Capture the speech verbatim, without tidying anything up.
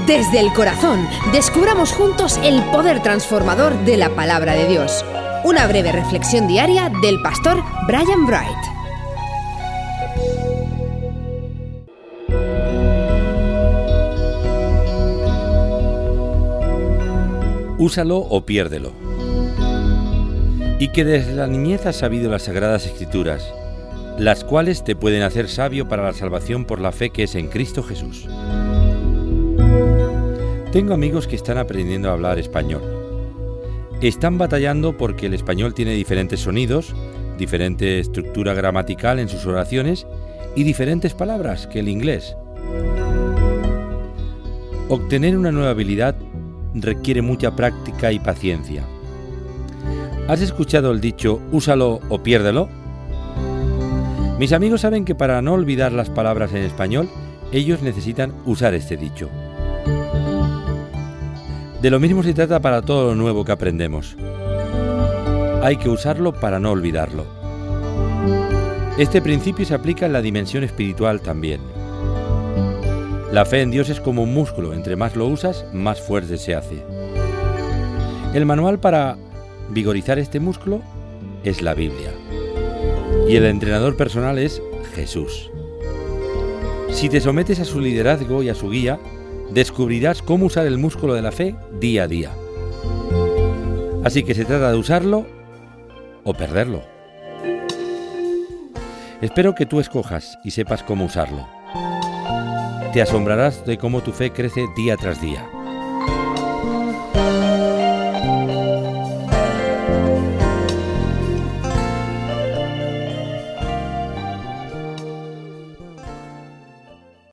Desde el corazón, descubramos juntos el poder transformador de la palabra de Dios. Una breve reflexión diaria del pastor Brian Bright. Úsalo o piérdelo. Y que desde la niñez has sabido las Sagradas Escrituras, las cuales te pueden hacer sabio para la salvación por la fe que es en Cristo Jesús. Tengo amigos que están aprendiendo a hablar español. Están batallando porque el español tiene diferentes sonidos, diferente estructura gramatical en sus oraciones y diferentes palabras que el inglés. Obtener una nueva habilidad requiere mucha práctica y paciencia. ¿Has escuchado el dicho úsalo o piérdelo? Mis amigos saben que para no olvidar las palabras en español, ellos necesitan usar este dicho. De lo mismo se trata para todo lo nuevo que aprendemos. Hay que usarlo para no olvidarlo. Este principio se aplica en la dimensión espiritual también. La fe en Dios es como un músculo, entre más lo usas, más fuerte se hace. El manual para vigorizar este músculo es la Biblia. Y el entrenador personal es Jesús. Si te sometes a su liderazgo y a su guía, descubrirás cómo usar el músculo de la fe día a día. Así que se trata de usarlo o perderlo. Espero que tú escojas y sepas cómo usarlo. Te asombrarás de cómo tu fe crece día tras día.